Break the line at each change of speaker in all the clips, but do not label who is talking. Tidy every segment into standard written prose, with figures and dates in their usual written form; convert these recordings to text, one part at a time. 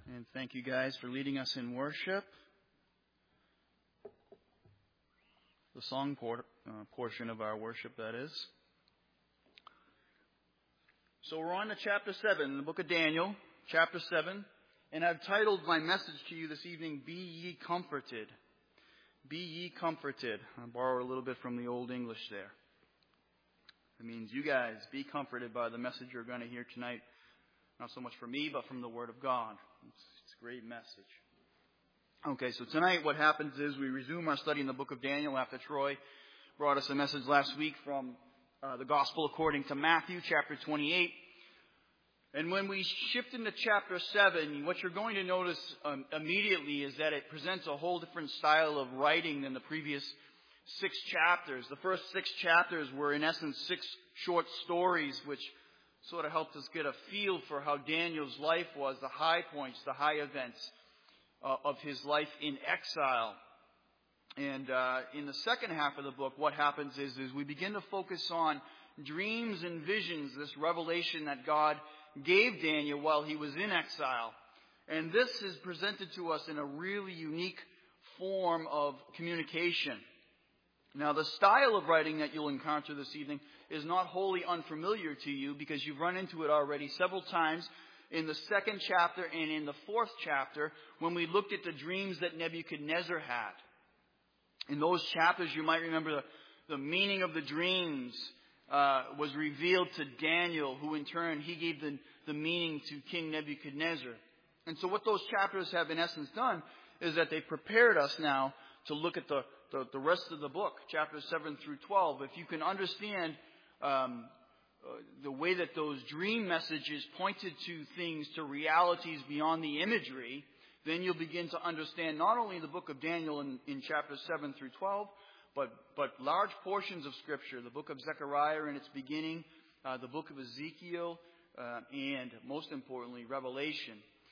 And thank you guys for leading us in worship. The song portion of our worship, that is. So we're on to chapter 7 in the book of Daniel, chapter 7. And I've titled my message to you this evening, Be Ye Comforted. Be ye comforted. I'll borrow a little bit from the Old English there. It means you guys be comforted by the message you're going to hear tonight. Not so much from me, but from the Word of God. It's a great message. Okay, so tonight what happens is we resume our study in the book of Daniel after Troy brought us a message last week from the Gospel according to Matthew, chapter 28. And when we shift into chapter 7, what you're going to notice immediately is that it presents a whole different style of writing than the previous 6 chapters. The first 6 chapters were, in essence, 6 short stories, which sort of helped us get a feel for how Daniel's life was, the high points, the high events of his life in exile. And in the second half of the book, what happens is we begin to focus on dreams and visions, this revelation that God gave Daniel while he was in exile. And this is presented to us in a really unique form of communication. Now, the style of writing that you'll encounter this evening is not wholly unfamiliar to you because you've run into it already several times in the 2nd chapter and in the 4th chapter when we looked at the dreams that Nebuchadnezzar had. In those chapters, you might remember the meaning of the dreams was revealed to Daniel, who in turn, he gave the meaning to King Nebuchadnezzar. And so what those chapters have in essence done is that they prepared us now to look at the rest of the book, chapters 7 through 12. If you can understand the way that those dream messages pointed to things, to realities beyond the imagery, then you'll begin to understand not only the book of Daniel in chapters 7 through 12, but large portions of Scripture, the book of Zechariah in its beginning, the book of Ezekiel, and most importantly, Revelation.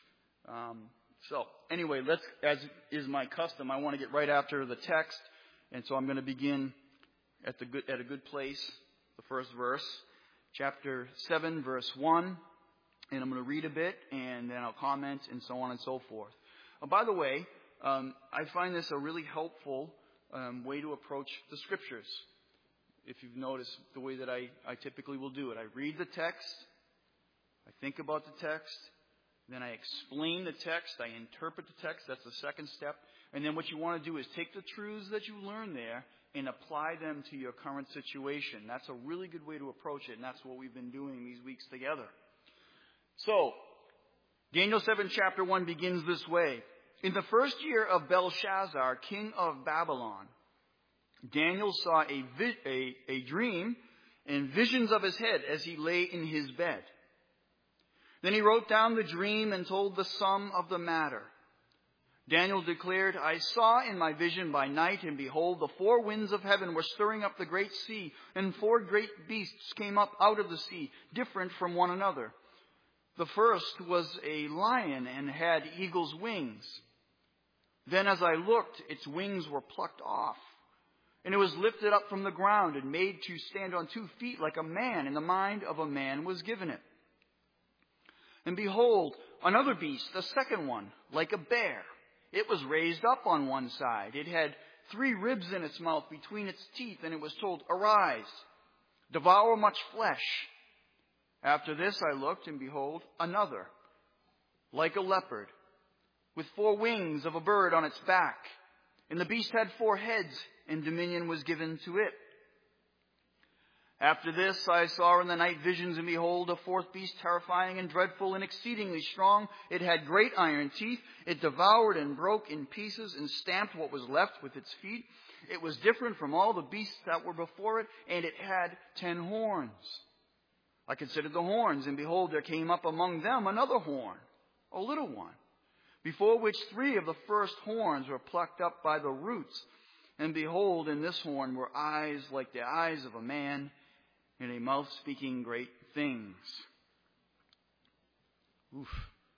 So anyway, as is my custom, I want to get right after the text, and so I'm going to begin at a good place, the first verse, chapter 7, verse 1, and I'm going to read a bit, and then I'll comment, and so on and so forth. By the way, I find this a really helpful way to approach the Scriptures. If you've noticed the way that I typically will do it, I read the text, I think about the text, then I explain the text, I interpret the text, that's the second step. And then what you want to do is take the truths that you learn there and apply them to your current situation. That's a really good way to approach it, and that's what we've been doing these weeks together. So, Daniel 7 chapter 1 begins this way. In the first year of Belshazzar, king of Babylon, Daniel saw a dream and visions of his head as he lay in his bed. Then he wrote down the dream and told the sum of the matter. Daniel declared, I saw in my vision by night, and behold, the 4 winds of heaven were stirring up the great sea, and 4 great beasts came up out of the sea, different from one another. The first was a lion and had eagle's wings. Then as I looked, its wings were plucked off, and it was lifted up from the ground and made to stand on 2 feet like a man, and the mind of a man was given it. And behold, another beast, the second one, like a bear. It was raised up on one side. It had 3 ribs in its mouth between its teeth, and it was told, Arise, devour much flesh. After this I looked, and behold, another, like a leopard, with 4 wings of a bird on its back. And the beast had 4 heads, and dominion was given to it. After this I saw in the night visions, and behold, a 4th beast, terrifying and dreadful and exceedingly strong. It had great iron teeth. It devoured and broke in pieces and stamped what was left with its feet. It was different from all the beasts that were before it, and it had 10 horns. I considered the horns, and behold, there came up among them another horn, a little one, before which 3 of the first horns were plucked up by the roots. And behold, in this horn were eyes like the eyes of a man, and a mouth speaking great things. Oof.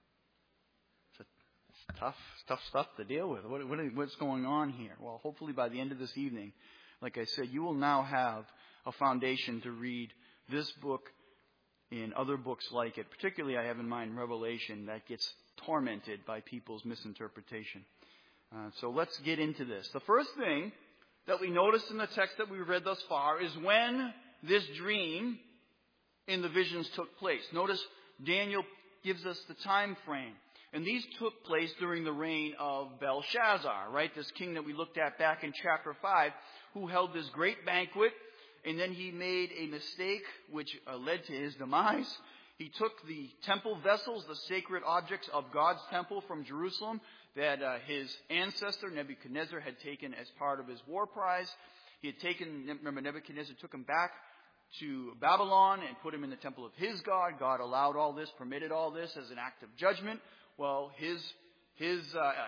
It's tough stuff to deal with. What's going on here? Well, hopefully by the end of this evening, like I said, you will now have a foundation to read this book in other books like it. Particularly, I have in mind Revelation, that gets tormented by people's misinterpretation. So let's get into this. The first thing that we notice in the text that we've read thus far is when this dream in the visions took place. Notice Daniel gives us the time frame. And these took place during the reign of Belshazzar, right? This king that we looked at back in chapter 5, who held this great banquet, and then he made a mistake which led to his demise. He took the temple vessels, the sacred objects of God's temple from Jerusalem that his ancestor Nebuchadnezzar had taken as part of his war prize. He had taken, remember, Nebuchadnezzar took him back to Babylon and put him in the temple of his God. God allowed all this, permitted all this as an act of judgment. Well, his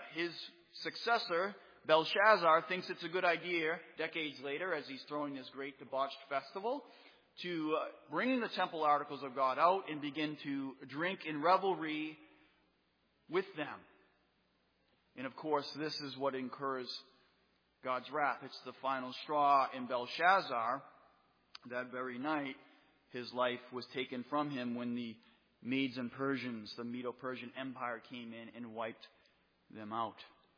successor, Belshazzar, thinks it's a good idea, decades later, as he's throwing this great debauched festival, to bring the temple articles of God out and begin to drink in revelry with them. And of course, this is what incurs God's wrath. It's the final straw in Belshazzar. That very night, his life was taken from him when the Medes and Persians, the Medo-Persian Empire, came in and wiped them out.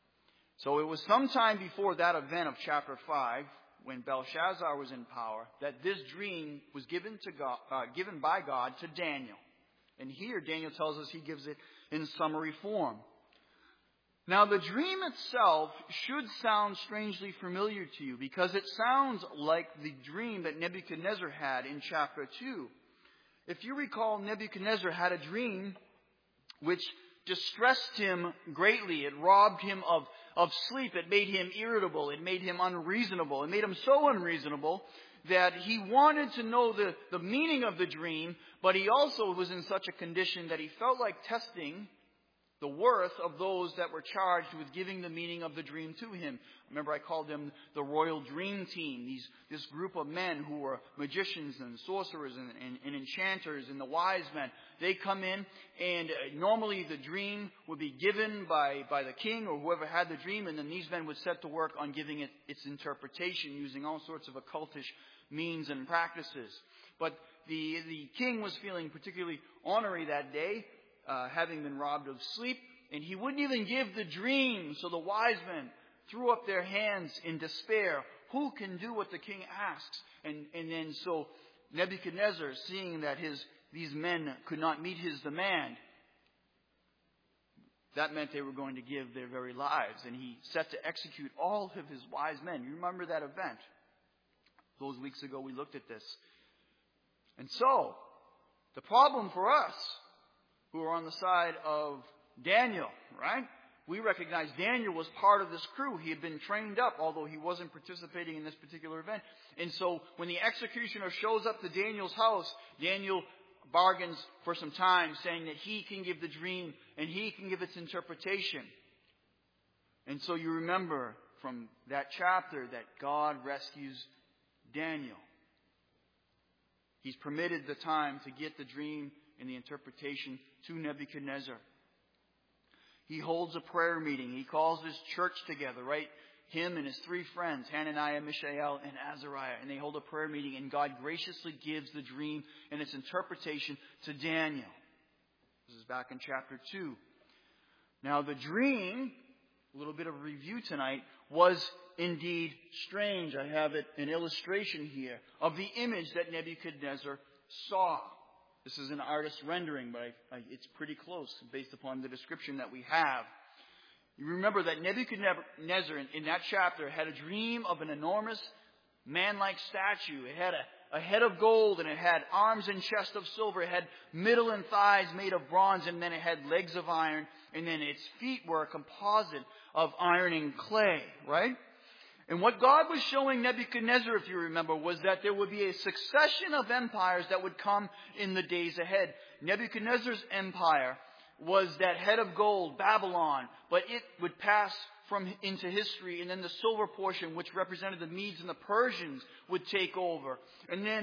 So it was sometime before that event of chapter 5, when Belshazzar was in power, that this dream was given by God to Daniel. And here Daniel tells us he gives it in summary form. Now, the dream itself should sound strangely familiar to you, because it sounds like the dream that Nebuchadnezzar had in chapter 2. If you recall, Nebuchadnezzar had a dream which distressed him greatly. It robbed him of sleep. It made him irritable. It made him unreasonable. It made him so unreasonable that he wanted to know the meaning of the dream, but he also was in such a condition that he felt like testing the worth of those that were charged with giving the meaning of the dream to him. Remember, I called them the Royal Dream Team, this group of men who were magicians and sorcerers and enchanters and the wise men. They come in, and normally the dream would be given by the king or whoever had the dream, and then these men would set to work on giving it its interpretation using all sorts of occultish means and practices. But the king was feeling particularly ornery that day, having been robbed of sleep, and he wouldn't even give the dream. So the wise men threw up their hands in despair. Who can do what the king asks? And then so Nebuchadnezzar, seeing that these men could not meet his demand, that meant they were going to give their very lives. And he set to execute all of his wise men. You remember that event? Those weeks ago we looked at this. And so, the problem for us who are on the side of Daniel, right? We recognize Daniel was part of this crew. He had been trained up, although he wasn't participating in this particular event. And so when the executioner shows up to Daniel's house, Daniel bargains for some time, saying that he can give the dream and he can give its interpretation. And so you remember from that chapter that God rescues Daniel. He's permitted the time to get the dream and the interpretation to Nebuchadnezzar. He holds a prayer meeting. He calls his church together, right? Him and his three friends, Hananiah, Mishael, and Azariah. And they hold a prayer meeting, and God graciously gives the dream and its interpretation to Daniel. This is back in chapter 2. Now, the dream, a little bit of review tonight, was indeed strange. I have an illustration here of the image that Nebuchadnezzar saw. This is an artist's rendering, but it's pretty close based upon the description that we have. You remember that Nebuchadnezzar in that chapter had a dream of an enormous man-like statue. It had a head of gold, and it had arms and chest of silver. It had middle and thighs made of bronze, and then it had legs of iron, and then its feet were a composite of iron and clay, right? And what God was showing Nebuchadnezzar, if you remember, was that there would be a succession of empires that would come in the days ahead. Nebuchadnezzar's empire was that head of gold, Babylon, but it would pass into history, and then the silver portion, which represented the Medes and the Persians, would take over. And then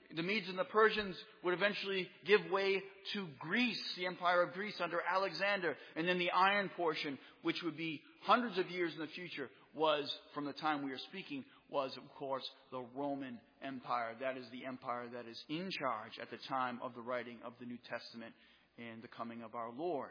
the Medes and the Persians would eventually give way to Greece, the Empire of Greece under Alexander. And then the iron portion, which would be hundreds of years in the future, was, from the time we are speaking, was, of course, the Roman Empire. That is the empire that is in charge at the time of the writing of the New Testament and the coming of our Lord.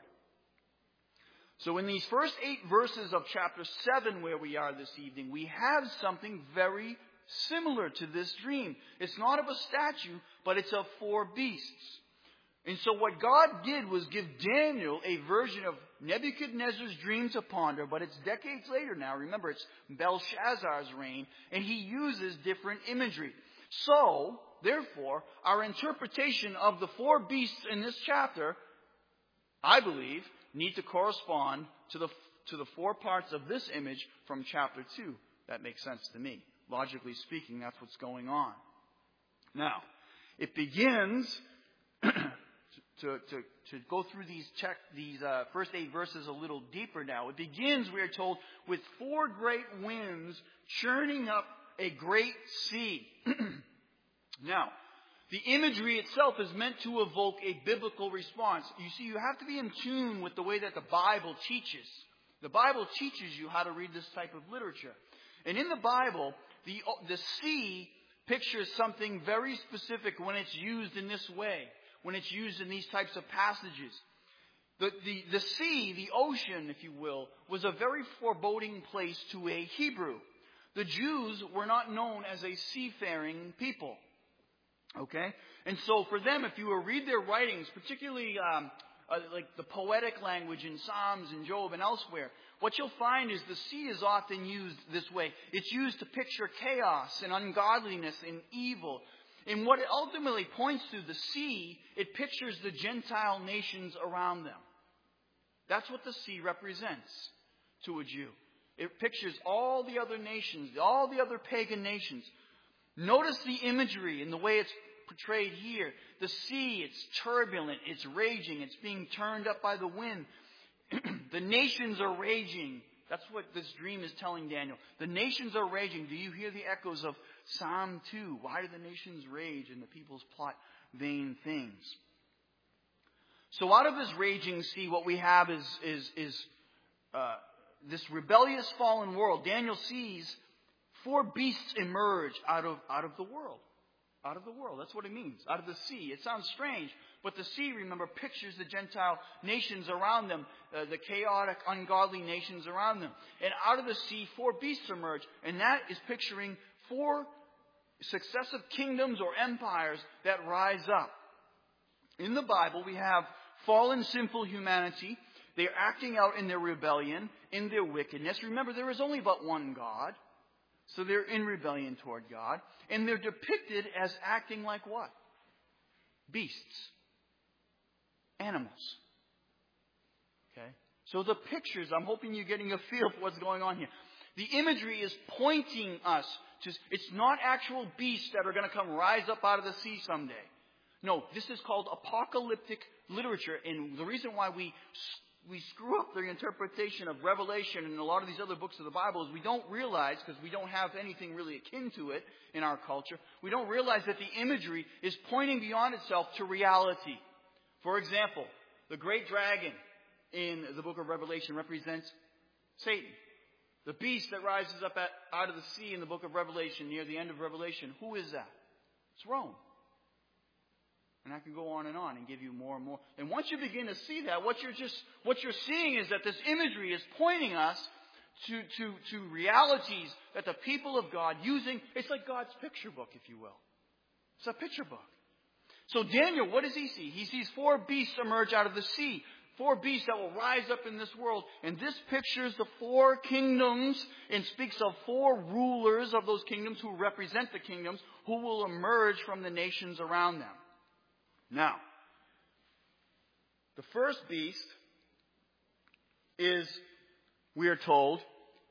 So in these first 8 verses of chapter 7 where we are this evening, we have something very similar to this dream. It's not of a statue, but it's of 4 beasts. And so what God did was give Daniel a version of Nebuchadnezzar's dream to ponder, but it's decades later now. Remember, it's Belshazzar's reign, and he uses different imagery. So, therefore, our interpretation of the 4 beasts in this chapter, I believe, need to correspond to the 4 parts of this image from chapter 2. That makes sense to me. Logically speaking, that's what's going on. Now, it begins to go through these first 8 verses a little deeper now. It begins, we are told, with 4 great winds churning up a great sea. Now, the imagery itself is meant to evoke a biblical response. You see, you have to be in tune with the way that the Bible teaches. The Bible teaches you how to read this type of literature. And in the Bible, the sea pictures something very specific when it's used in this way, when it's used in these types of passages. The sea, the ocean, if you will, was a very foreboding place to a Hebrew. The Jews were not known as a seafaring people. Okay? And so for them, if you read their writings, particularly like the poetic language in Psalms and Job and elsewhere, what you'll find is the sea is often used this way. It's used to picture chaos and ungodliness and evil. And what it ultimately points to, the sea, it pictures the Gentile nations around them. That's what the sea represents to a Jew. It pictures all the other nations, all the other pagan nations. Notice the imagery and the way it's portrayed here. The sea, it's turbulent, it's raging, it's being turned up by the wind. The nations are raging. That's what this dream is telling Daniel. The nations are raging. Do you hear the echoes of Psalm 2? Why do the nations rage and the peoples plot vain things? So out of this raging sea, what we have is this rebellious fallen world. Daniel sees 4 beasts emerge out of the world. Out of the world. That's what it means. Out of the sea. It sounds strange, but the sea, remember, pictures the Gentile nations around them, the chaotic, ungodly nations around them. And out of the sea, 4 beasts emerge, and that is picturing 4 successive kingdoms or empires that rise up. In the Bible, we have fallen, sinful humanity. They're acting out in their rebellion, in their wickedness. Remember, there is only but one God. So they're in rebellion toward God. And they're depicted as acting like what? Beasts. Animals. Okay? So the pictures, I'm hoping you're getting a feel for what's going on here. The imagery is pointing us to, it's not actual beasts that are going to come rise up out of the sea someday. No, this is called apocalyptic literature. And the reason why we screw up the interpretation of Revelation and a lot of these other books of the Bible is we don't realize, because we don't have anything really akin to it in our culture, we don't realize that the imagery is pointing beyond itself to reality. For example, the great dragon in the book of Revelation represents Satan. The beast that rises up out of the sea in the book of Revelation, near the end of Revelation, who is that? It's Rome. And I can go on and give you more and more. And once you begin to see that, what you're seeing is that this imagery is pointing us to realities that the people of God using, it's like God's picture book, if you will. It's a picture book. So Daniel, what does he see? He sees 4 beasts emerge out of the sea. 4 beasts that will rise up in this world. And this pictures the 4 kingdoms and speaks of 4 rulers of those kingdoms who represent the kingdoms who will emerge from the nations around them. Now, the first beast is, we are told,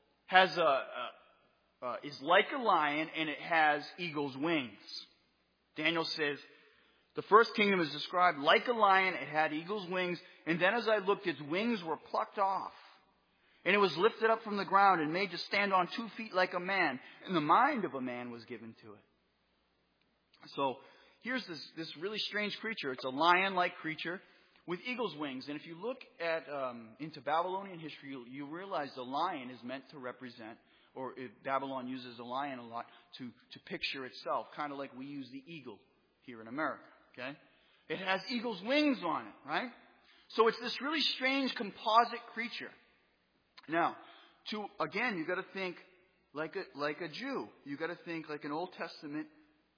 is like a lion and it has eagle's wings. Daniel says, the first kingdom is described like a lion, it had eagle's wings, and then as I looked, its wings were plucked off. And it was lifted up from the ground and made to stand on 2 feet like a man, and the mind of a man was given to it. So, here's this really strange creature. It's a lion-like creature with eagle's wings. And if you look at into Babylonian history, you realize the lion is meant to represent, or Babylon uses the lion a lot to picture itself, kind of like we use the eagle here in America. Okay, it has eagle's wings on it, right? So it's this really strange composite creature. Now, you got to think like a Jew. You got to think like an Old Testament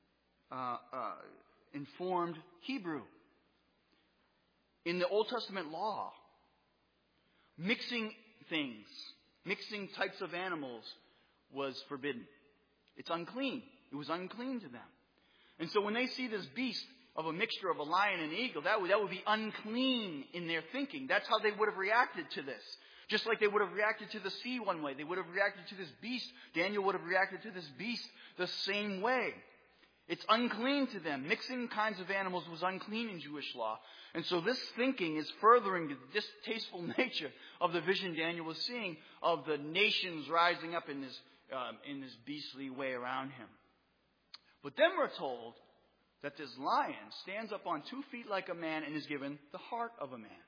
informed Hebrew. In the Old Testament law, mixing types of animals was forbidden. It's unclean. It was unclean to them. And so when they see this beast of a mixture of a lion and an eagle, that would be unclean in their thinking. That's how they would have reacted to this. Just like they would have reacted to the sea one way. They would have reacted to this beast. Daniel would have reacted to this beast the same way. It's unclean to them. Mixing kinds of animals was unclean in Jewish law. And so this thinking is furthering the distasteful nature of the vision Daniel was seeing of the nations rising up in this beastly way around him. But then we're told that this lion stands up on 2 feet like a man and is given the heart of a man.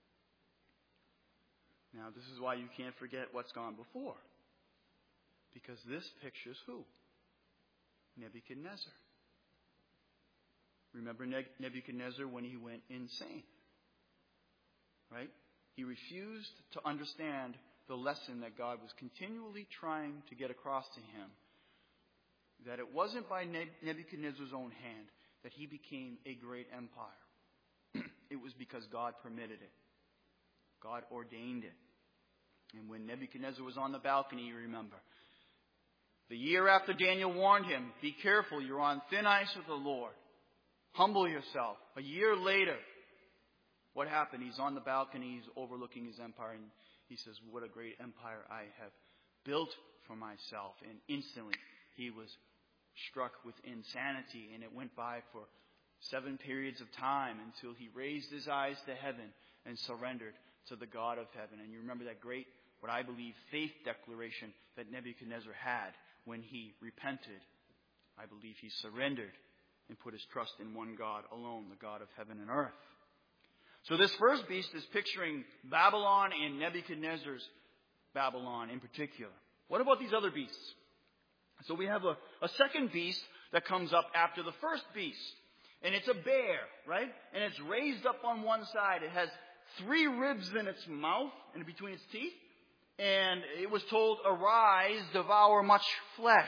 Now, this is why you can't forget what's gone before. Because this pictures who? Nebuchadnezzar. Remember Nebuchadnezzar when he went insane? Right? He refused to understand the lesson that God was continually trying to get across to him. That it wasn't by Nebuchadnezzar's own hand that he became a great empire. It was because God permitted it. God ordained it. And when Nebuchadnezzar was on the balcony, you remember, the year after Daniel warned him, be careful, you're on thin ice with the Lord. Humble yourself. A year later, what happened? He's on the balcony, he's overlooking his empire, and he says, what a great empire I have built for myself. And instantly, he was struck with insanity, and it went by for 7 periods of time until he raised his eyes to heaven and surrendered to the God of heaven. And you remember that great, what I believe, faith declaration that Nebuchadnezzar had when he repented. I believe he surrendered and put his trust in one God alone, the God of heaven and earth. So this first beast is picturing Babylon and Nebuchadnezzar's Babylon in particular. What about these other beasts? So we have a second beast that comes up after the first beast. And it's a bear, right? And it's raised up on one side. It has 3 ribs in its mouth and between its teeth. And it was told, arise, devour much flesh.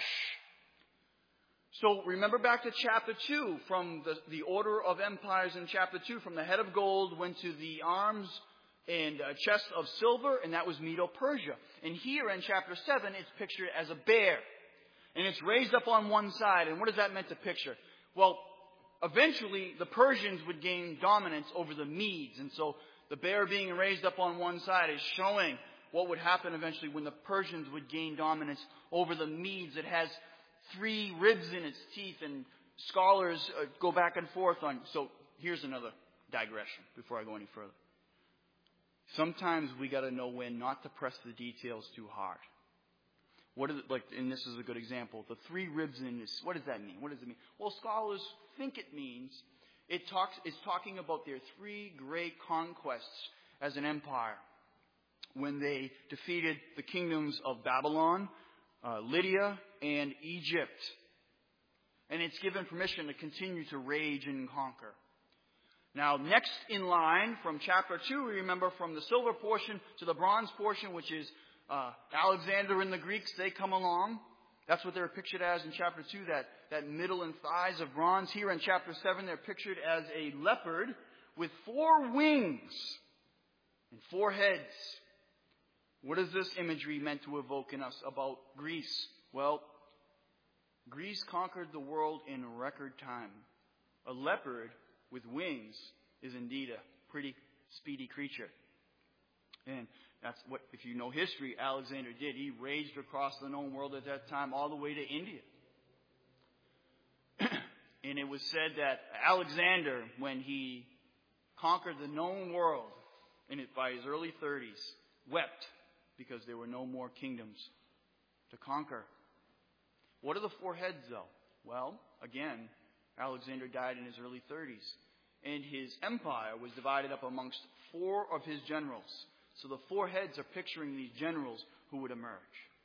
So remember back to chapter 2, from the order of empires in chapter 2, from the head of gold went to the arms and chest of silver, and that was Medo-Persia. And here in chapter 7, it's pictured as a bear. And it's raised up on one side. And what is that meant to picture? Well, eventually the Persians would gain dominance over the Medes. And so the bear being raised up on one side is showing what would happen eventually when the Persians would gain dominance over the Medes. It has 3 ribs in its teeth, and scholars go back and forth on. So here's another digression before I go any further. Sometimes we got to know when not to press the details too hard. What is it like? And this is a good example. The 3 ribs in this. What does that mean? What does it mean? Well, scholars think it means it's talking about their 3 great conquests as an empire when they defeated the kingdoms of Babylon, Lydia, and Egypt. And it's given permission to continue to rage and conquer. Now, next in line from chapter 2, we remember from the silver portion to the bronze portion, which is Alexander and the Greeks, they come along. That's what they're pictured as in chapter 2, that middle and thighs of bronze. Here in chapter 7, they're pictured as a leopard with 4 wings and 4 heads. What is this imagery meant to evoke in us about Greece? Well, Greece conquered the world in record time. A leopard with wings is indeed a pretty speedy creature. And that's what, if you know history, Alexander did. He raged across the known world at that time all the way to India. And it was said that Alexander, when he conquered the known world by his early 30s, wept because there were no more kingdoms to conquer. What are the 4 heads, though? Well, again, Alexander died in his early 30s. And his empire was divided up amongst 4 of his generals. So the 4 heads are picturing these generals who would emerge.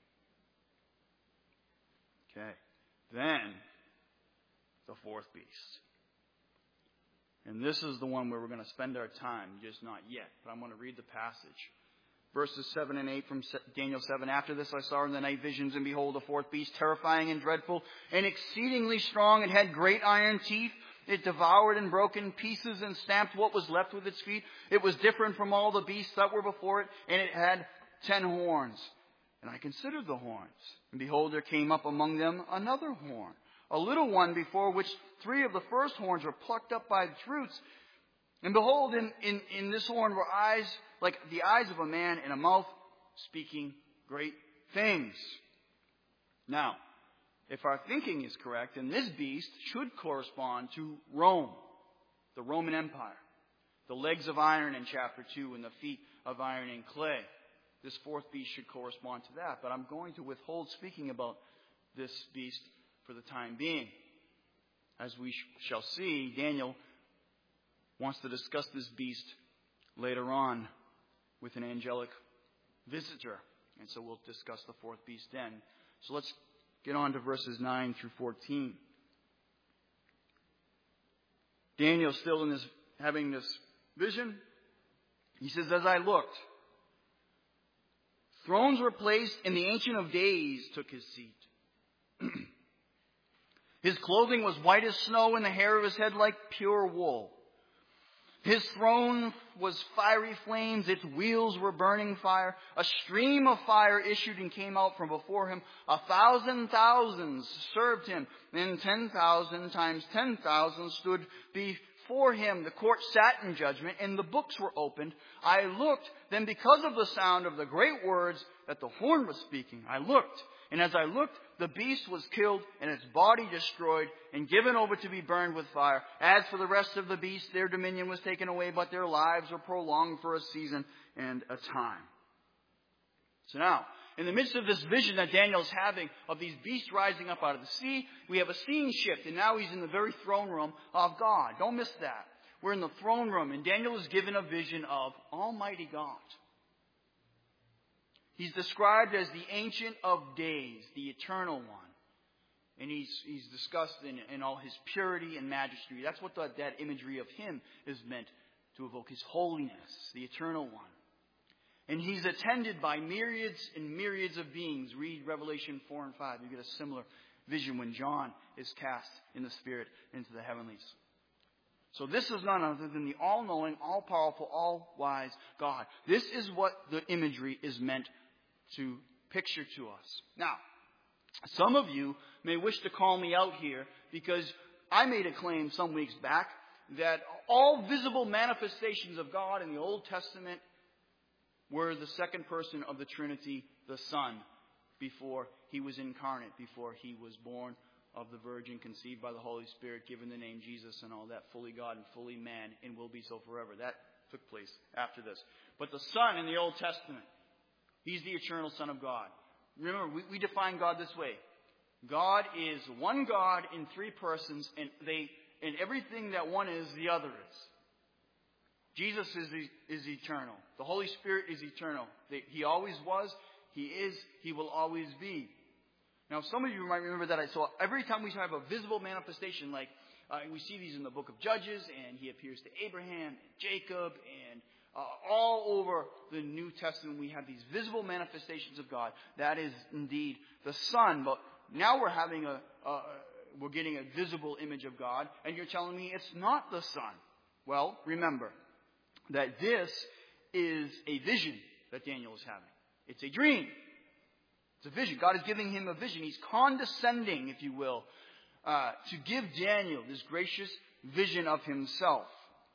Okay. Then, the 4th beast. And this is the one where we're going to spend our time, just not yet. But I'm going to read the passage. Verses 7 and 8 from Daniel 7. After this I saw in the night visions, and behold, a 4th beast, terrifying and dreadful, and exceedingly strong. It had great iron teeth. It devoured and broke in pieces and stamped what was left with its feet. It was different from all the beasts that were before it, and it had 10 horns. And I considered the horns. And behold, there came up among them another horn, a little one, before which 3 of the first horns were plucked up by its roots. And behold, in this horn were eyes like the eyes of a man, and a mouth speaking great things. Now, if our thinking is correct, then this beast should correspond to Rome, the Roman Empire. The legs of iron in chapter 2 and the feet of iron and clay. This 4th beast should correspond to that. But I'm going to withhold speaking about this beast for the time being. As we shall see, Daniel wants to discuss this beast later on with an angelic visitor. And so we'll discuss the 4th beast then. So let's get on to verses 9 through 14. Daniel, still having this vision, he says, as I looked, thrones were placed, and the Ancient of Days took his seat. His clothing was white as snow, and the hair of his head like pure wool. His throne was fiery flames. Its wheels were burning fire. A stream of fire issued and came out from before him. 1,000 thousands served him. And 10,000 times 10,000 stood before him. The court sat in judgment, and the books were opened. I looked. Then because of the sound of the great words that the horn was speaking, I looked. And as I looked, the beast was killed, and its body destroyed, and given over to be burned with fire. As for the rest of the beasts, their dominion was taken away, but their lives were prolonged for a season and a time. So now, in the midst of this vision that Daniel's having of these beasts rising up out of the sea, we have a scene shift, and now he's in the very throne room of God. Don't miss that. We're in the throne room, and Daniel is given a vision of Almighty God. He's described as the Ancient of Days, the Eternal One. And he's discussed in all his purity and majesty. That's what that imagery of him is meant to evoke, his holiness, the Eternal One. And he's attended by myriads and myriads of beings. Read Revelation 4 and 5. You get a similar vision when John is cast in the Spirit into the heavenlies. So this is none other than the all-knowing, all-powerful, all-wise God. This is what the imagery is meant to picture to us. Now, some of you may wish to call me out here because I made a claim some weeks back that all visible manifestations of God in the Old Testament were the second person of the Trinity, the Son, before he was incarnate, before he was born of the Virgin, conceived by the Holy Spirit, given the name Jesus and all that, fully God and fully man, and will be so forever. That took place after this. But the Son in the Old Testament, he's the eternal Son of God. Remember, we define God this way. God is one God in 3 persons, and everything that one is, the other is. Jesus is eternal. The Holy Spirit is eternal. He always was, he is, he will always be. Now, some of you might remember that every time we have a visible manifestation, like we see these in the book of Judges, and he appears to Abraham, and Jacob, and all over the New Testament, we have these visible manifestations of God. That is indeed the Son. But now we're getting a visible image of God, and you're telling me it's not the Son. Well, remember that this is a vision that Daniel is having. It's a dream. It's a vision. God is giving him a vision. He's condescending, if you will, to give Daniel this gracious vision of himself.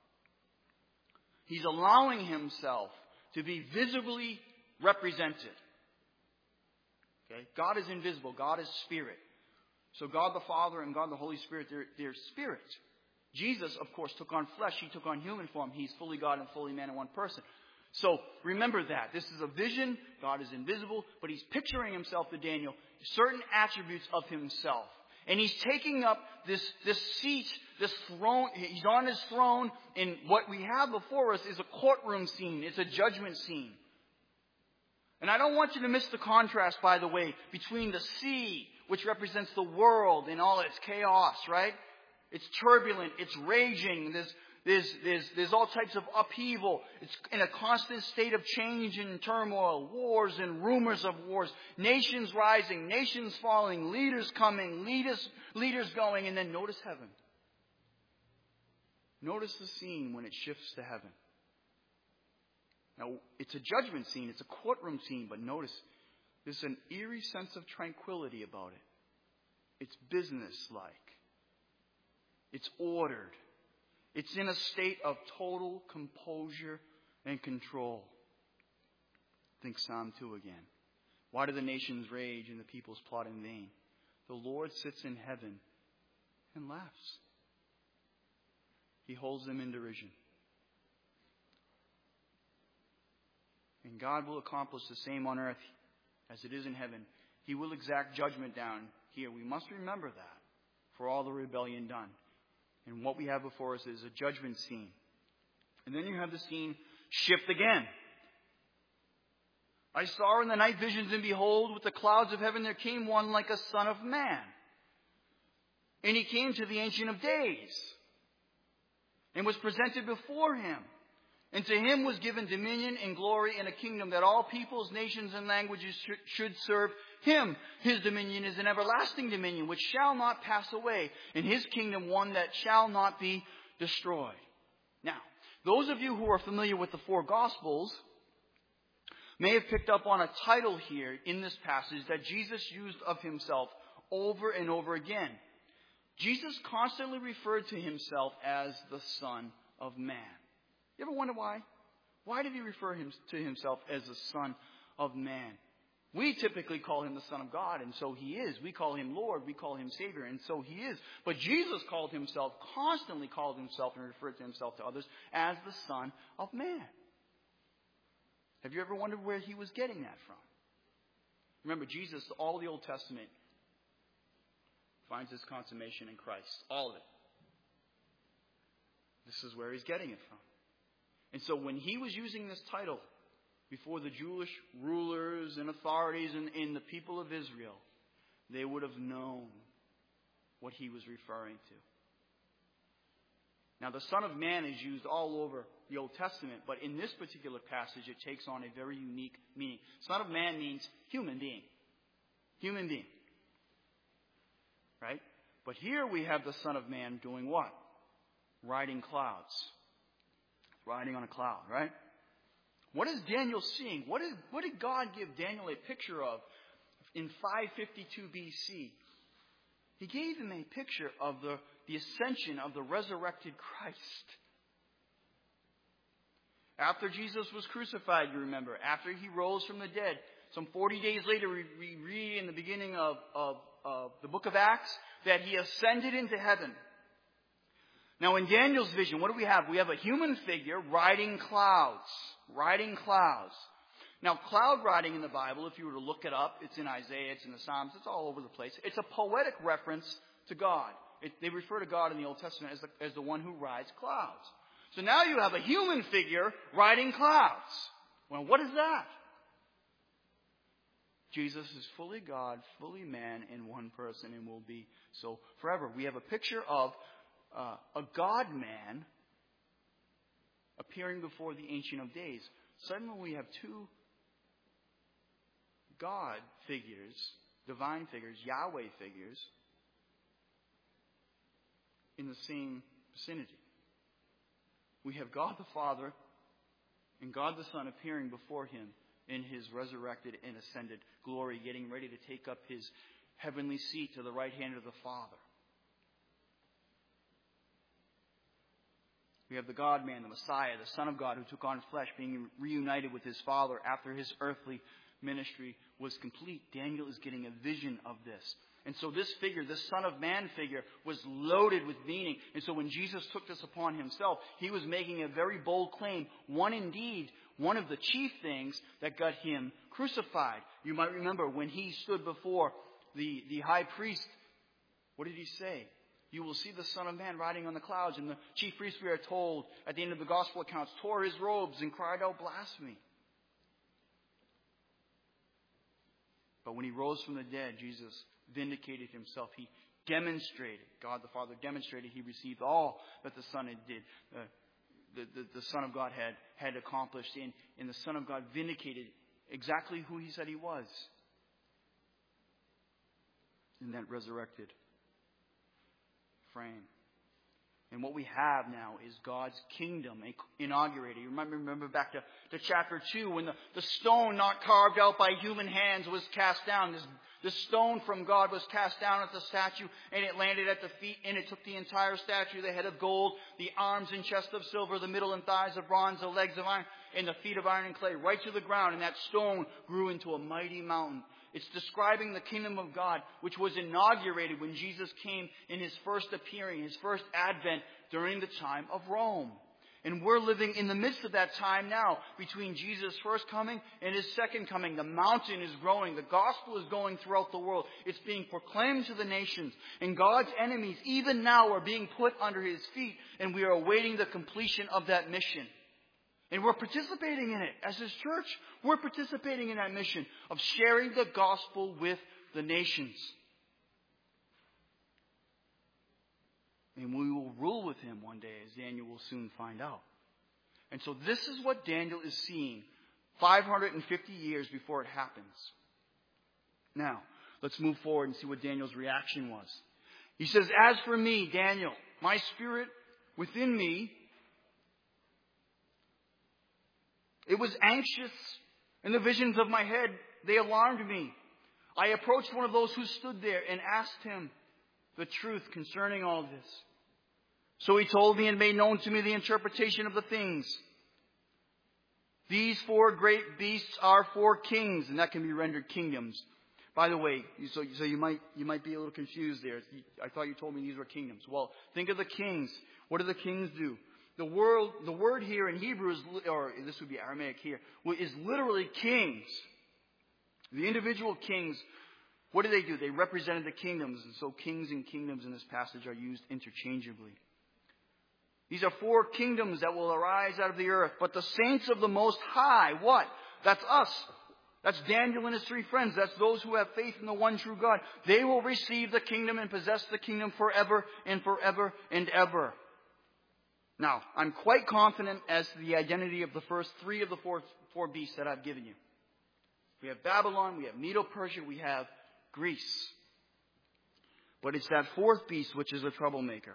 He's allowing himself to be visibly represented. Okay? God is invisible. God is spirit. So God the Father and God the Holy Spirit, they're spirit. Jesus, of course, took on flesh. He took on human form. He's fully God and fully man in one person. So remember that. This is a vision. God is invisible, but he's picturing himself to Daniel, certain attributes of himself. And he's taking up this seat, this throne. He's on his throne. And what we have before us is a courtroom scene. It's a judgment scene. And I don't want you to miss the contrast, by the way, between the sea, which represents the world and all its chaos, right? It's turbulent. It's raging. There's all types of upheaval. It's in a constant state of change and turmoil. Wars and rumors of wars. Nations rising. Nations falling. Leaders coming. Leaders going. And then notice heaven. Notice the scene when it shifts to heaven. Now, it's a judgment scene. It's a courtroom scene. But notice, there's an eerie sense of tranquility about it. It's business-like. It's ordered. It's in a state of total composure and control. Think Psalm 2 again. Why do the nations rage and the peoples plot in vain? The Lord sits in heaven and laughs. He holds them in derision. And God will accomplish the same on earth as it is in heaven. He will exact judgment down here. We must remember that for all the rebellion done. And what we have before us is a judgment scene. And then you have the scene shift again. I saw in the night visions, and behold, with the clouds of heaven there came one like a son of man. And he came to the Ancient of Days and was presented before him. And to him was given dominion and glory and a kingdom that all peoples, nations, and languages should serve him. His dominion is an everlasting dominion which shall not pass away, and his kingdom one that shall not be destroyed. Now, those of you who are familiar with the four Gospels may have picked up on a title here in this passage that Jesus used of himself over and over again. Jesus constantly referred to himself as the Son of Man. You ever wonder why? Why did he refer to himself as the Son of Man? We typically call him the Son of God, and so he is. We call him Lord, we call him Savior, and so he is. But Jesus constantly called himself and referred to himself to others as the Son of Man. Have you ever wondered where he was getting that from? Remember, Jesus, all the Old Testament finds its consummation in Christ. All of it. This is where he's getting it from. And so when he was using this title before the Jewish rulers and authorities and the people of Israel, they would have known what he was referring to. Now, the Son of Man is used all over the Old Testament, but in this particular passage, it takes on a very unique meaning. Son of Man means human being. Human being. Right? But here we have the Son of Man doing what? Riding clouds. Riding on a cloud, right? What is Daniel seeing? What did God give Daniel a picture of in 552 BC? He gave him a picture of the ascension of the resurrected Christ. After Jesus was crucified, you remember, after he rose from the dead, some 40 days later, we read in the beginning of the book of Acts that he ascended into heaven. Now, in Daniel's vision, what do we have? We have a human figure riding clouds. Riding clouds. Now, cloud riding in the Bible, if you were to look it up, it's in Isaiah, it's in the Psalms, it's all over the place. It's a poetic reference to God. They refer to God in the Old Testament as the one who rides clouds. So now you have a human figure riding clouds. Well, what is that? Jesus is fully God, fully man in one person, and will be so forever. We have a picture of a God-man appearing before the Ancient of Days. Suddenly we have two God figures, divine figures, Yahweh figures, in the same vicinity. We have God the Father and God the Son appearing before him in his resurrected and ascended glory, getting ready to take up his heavenly seat to the right hand of the Father. We have the God-man, the Messiah, the Son of God who took on flesh, being reunited with his Father after his earthly ministry was complete. Daniel is getting a vision of this. And so this figure, this Son of Man figure, was loaded with meaning. And so when Jesus took this upon himself, he was making a very bold claim. One of the chief things that got him crucified. You might remember when he stood before the high priest What did he say? You will see the Son of Man riding on the clouds. And the chief priests, we are told, at the end of the gospel accounts, tore his robes and cried out blasphemy. But when he rose from the dead, Jesus vindicated himself. He demonstrated, God the Father demonstrated he received all that the Son did. The Son of God had accomplished. And the Son of God vindicated exactly who he said he was in that resurrected frame. And what we have now is God's kingdom inaugurated. You remember back to chapter 2 when the stone not carved out by human hands was cast down. This stone from God was cast down at the statue, and it landed at the feet, and it took the entire statue, the head of gold, the arms and chest of silver, the middle and thighs of bronze, the legs of iron, and the feet of iron and clay, right to the ground, and that stone grew into a mighty mountain. It's describing the kingdom of God, which was inaugurated when Jesus came in his first appearing, his first advent during the time of Rome. And we're living in the midst of that time now, between Jesus' first coming and his second coming. The mountain is growing. The gospel is going throughout the world. It's being proclaimed to the nations. And God's enemies, even now, are being put under his feet. And we are awaiting the completion of that mission. And we're participating in it. As his church, we're participating in that mission of sharing the gospel with the nations. And we will rule with him one day, as Daniel will soon find out. And so this is what Daniel is seeing 550 years before it happens. Now, let's move forward and see what Daniel's reaction was. He says, "As for me, Daniel, my spirit within me, it was anxious, and the visions of my head, they alarmed me. I approached one of those who stood there and asked him the truth concerning all this. So he told me and made known to me the interpretation of the things. These 4 great beasts are 4 kings," and that can be rendered kingdoms. By the way, so you might be a little confused there. I thought you told me these were kingdoms. Well, think of the kings. What do the kings do? The word here in Hebrew is, or this would be Aramaic here, is literally kings. The individual kings, what do? They represented the kingdoms. And so kings and kingdoms in this passage are used interchangeably. These are 4 kingdoms that will arise out of the earth. But the saints of the Most High, what? That's us. That's Daniel and his 3 friends. That's those who have faith in the one true God. They will receive the kingdom and possess the kingdom forever and forever and ever. Now, I'm quite confident as to the identity of the first 3 of the four beasts that I've given you. We have Babylon, we have Medo-Persia, we have Greece. But it's that 4th beast which is a troublemaker.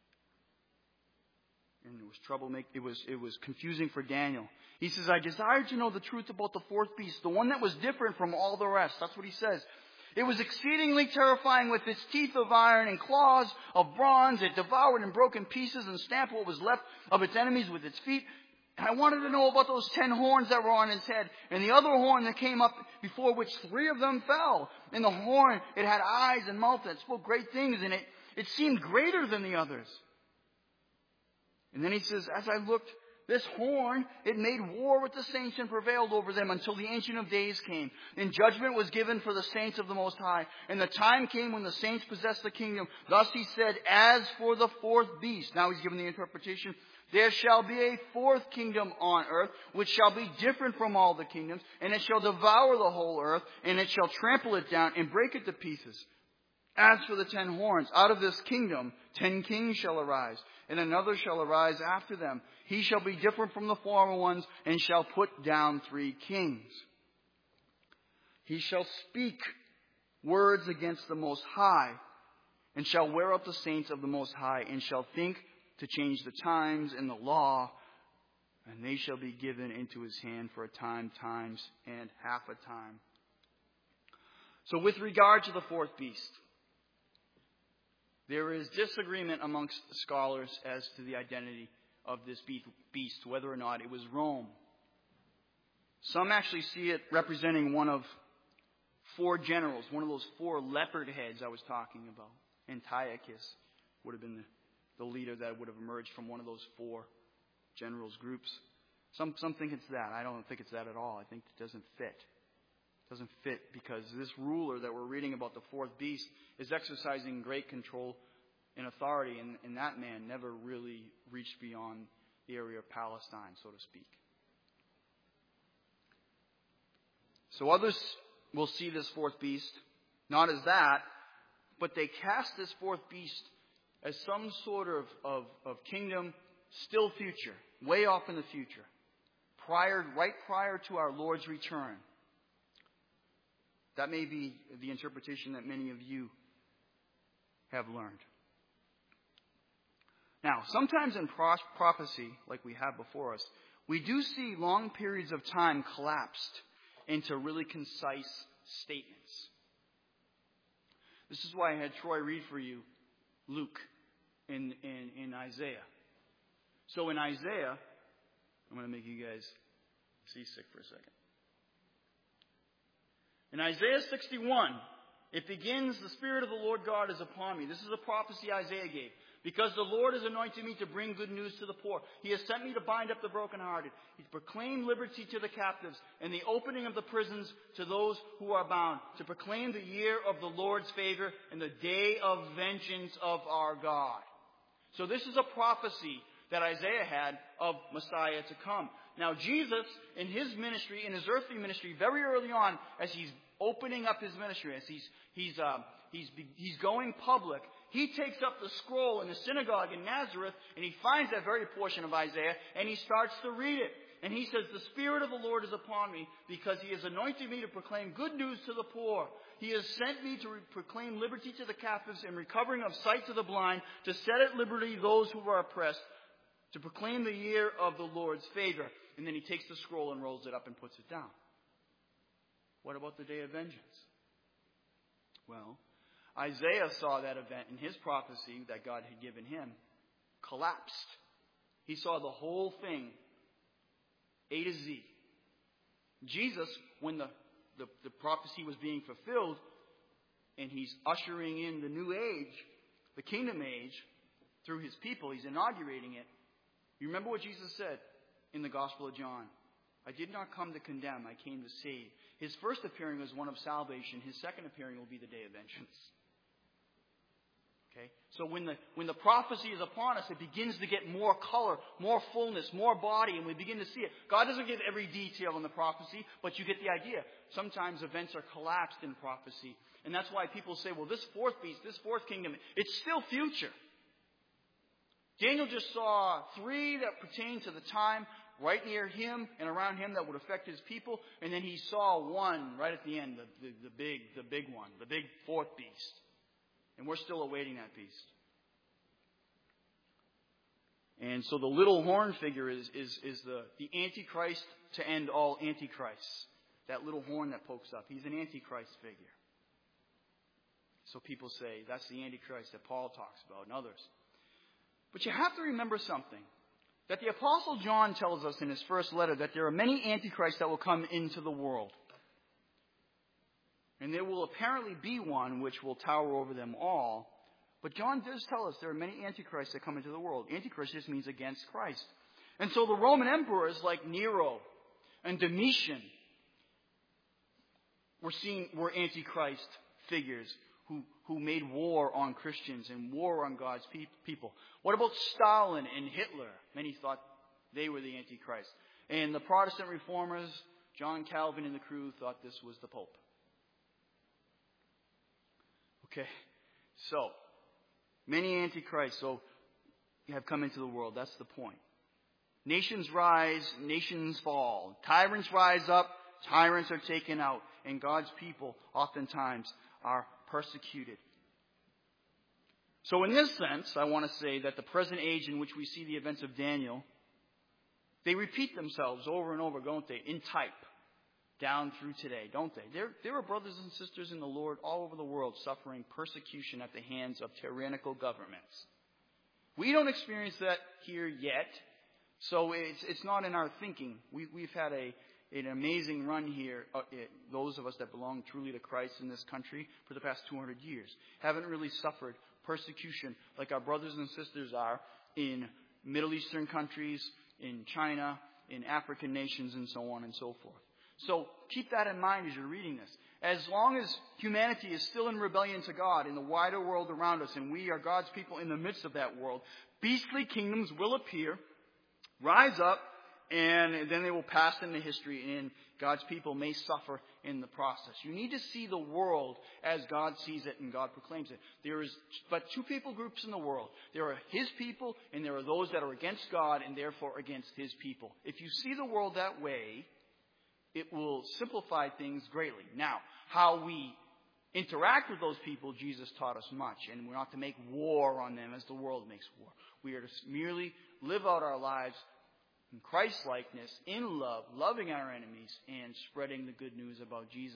And it was confusing for Daniel. He says, "I desired to know the truth about the 4th beast, the one that was different from all the rest." That's what he says. "It was exceedingly terrifying with its teeth of iron and claws of bronze. It devoured and broke in pieces and stamped what was left of its enemies with its feet. And I wanted to know about those 10 horns that were on its head, and the other horn that came up before which 3 of them fell. And the horn, it had eyes and mouth that spoke great things, and it seemed greater than the others." And then he says, "As I looked, this horn, it made war with the saints and prevailed over them until the Ancient of Days came. And judgment was given for the saints of the Most High. And the time came when the saints possessed the kingdom. Thus he said, as for the 4th beast," now he's given the interpretation, "there shall be a 4th kingdom on earth, which shall be different from all the kingdoms. And it shall devour the whole earth, and it shall trample it down and break it to pieces. As for the 10 horns, out of this kingdom 10 kings shall arise, and another shall arise after them. He shall be different from the former ones, and shall put down 3 kings. He shall speak words against the Most High, and shall wear out the saints of the Most High, and shall think to change the times and the law, and they shall be given into his hand for a time, times, and half a time." So with regard to the 4th beast, there is disagreement amongst scholars as to the identity of this beast, whether or not it was Rome. Some actually see it representing one of 4 generals, one of those 4 leopard heads I was talking about. Antiochus would have been the leader that would have emerged from one of those 4 generals' groups. Some think it's that. I don't think it's that at all. I think it doesn't fit. Doesn't fit because this ruler that we're reading about, the fourth beast, is exercising great control and authority, and that man never really reached beyond the area of Palestine, so to speak. So others will see this fourth beast not as that, but they cast this fourth beast as some sort of kingdom still future, way off in the future, right prior to our Lord's return. That may be the interpretation that many of you have learned. Now, sometimes in prophecy, like we have before us, we do see long periods of time collapsed into really concise statements. This is why I had Troy read for you Luke in Isaiah. So in Isaiah, I'm going to make you guys seasick for a second. In Isaiah 61, it begins, "The Spirit of the Lord God is upon me." This is a prophecy Isaiah gave. "Because the Lord has anointed me to bring good news to the poor. He has sent me to bind up the brokenhearted, to proclaim liberty to the captives, and the opening of the prisons to those who are bound, to proclaim the year of the Lord's favor and the day of vengeance of our God." So this is a prophecy that Isaiah had of Messiah to come. Now Jesus, in his ministry, in his earthly ministry, very early on, as he's opening up his ministry, as he's going public, he takes up the scroll in the synagogue in Nazareth, and he finds that very portion of Isaiah, and he starts to read it. And he says, "The Spirit of the Lord is upon me, because He has anointed me to proclaim good news to the poor. He has sent me to proclaim liberty to the captives and recovering of sight to the blind, to set at liberty those who are oppressed, to proclaim the year of the Lord's favor." And then he takes the scroll and rolls it up and puts it down. What about the day of vengeance? Well, Isaiah saw that event in his prophecy that God had given him collapsed. He saw the whole thing, A to Z. Jesus, when the prophecy was being fulfilled, and he's ushering in the new age, the kingdom age, through his people, he's inaugurating it. You remember what Jesus said in the Gospel of John? "I did not come to condemn, I came to save." His first appearing was one of salvation. His second appearing will be the day of vengeance. Okay? So when the prophecy is upon us, it begins to get more color, more fullness, more body, and we begin to see it. God doesn't give every detail in the prophecy, but you get the idea. Sometimes events are collapsed in prophecy. And that's why people say, well, this fourth beast, this fourth kingdom, it's still future. Daniel just saw 3 that pertain to the time right near him and around him that would affect his people. And then he saw one right at the end, the big one, the big fourth beast. And we're still awaiting that beast. And so the little horn figure is the Antichrist to end all Antichrists. That little horn that pokes up. He's an Antichrist figure. So people say that's the Antichrist that Paul talks about and others. But you have to remember something. That the Apostle John tells us in his first letter that there are many Antichrists that will come into the world. And there will apparently be one which will tower over them all. But John does tell us there are many Antichrists that come into the world. Antichrist just means against Christ. And so the Roman emperors like Nero and Domitian were Antichrist figures who made war on Christians and war on God's people. What about Stalin and Hitler? Many thought they were the Antichrist. And the Protestant reformers, John Calvin and the crew, thought this was the Pope. Okay, so many Antichrists have come into the world. That's the point. Nations rise, nations fall. Tyrants rise up, tyrants are taken out. And God's people oftentimes are persecuted. So in this sense, I want to say that the present age in which we see the events of Daniel, they repeat themselves over and over, don't they? In type, down through today, don't they? There are brothers and sisters in the Lord all over the world suffering persecution at the hands of tyrannical governments. We don't experience that here yet, so it's not in our thinking. We've had an amazing run here, those of us that belong truly to Christ in this country for the past 200 years. Haven't really suffered persecution like our brothers and sisters are in Middle Eastern countries, in China, in African nations, and so on and so forth. So keep that in mind as you're reading this. As long as humanity is still in rebellion to God in the wider world around us, and we are God's people in the midst of that world, beastly kingdoms will appear, rise up, and then they will pass into history, and God's people may suffer in the process. You need to see the world as God sees it and God proclaims it. There is but two people groups in the world. There are His people, and there are those that are against God and therefore against His people. If you see the world that way, it will simplify things greatly. Now, how we interact with those people, Jesus taught us much. And we're not to make war on them as the world makes war. We are to merely live out our lives in Christ-likeness, in love, loving our enemies, and spreading the good news about Jesus.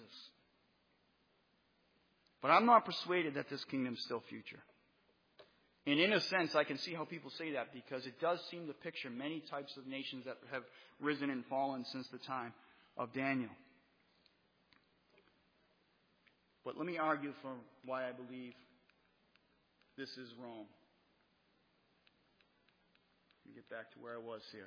But I'm not persuaded that this kingdom is still future. And in a sense, I can see how people say that, because it does seem to picture many types of nations that have risen and fallen since the time of Daniel. But let me argue for why I believe this is Rome. Let me get back to where I was here.